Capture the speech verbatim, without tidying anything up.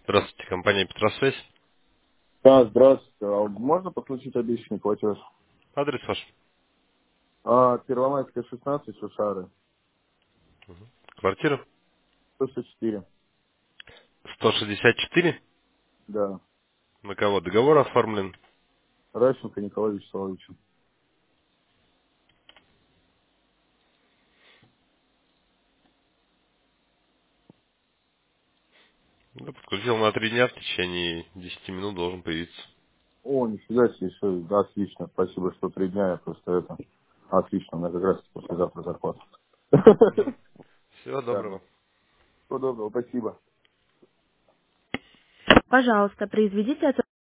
Здравствуйте, компания Петросвязь. Да, здравствуйте. А можно подключить обещанный платеж? Адрес ваш. А, Первомайская, шестнадцать, Шушары. Квартира сто шестьдесят четыре. сто шестьдесят четыре. Да. На кого договор оформлен? Ращенко Николай Вячеславович. Да, подключил на три дня, в течение десяти минут должен появиться. О, нифига себе, все, да, отлично. Спасибо, что три дня, я просто это... Отлично, у меня как раз послезавтра зарплата. Всего Шикарно. доброго. Всего доброго, спасибо. Пожалуйста, произведите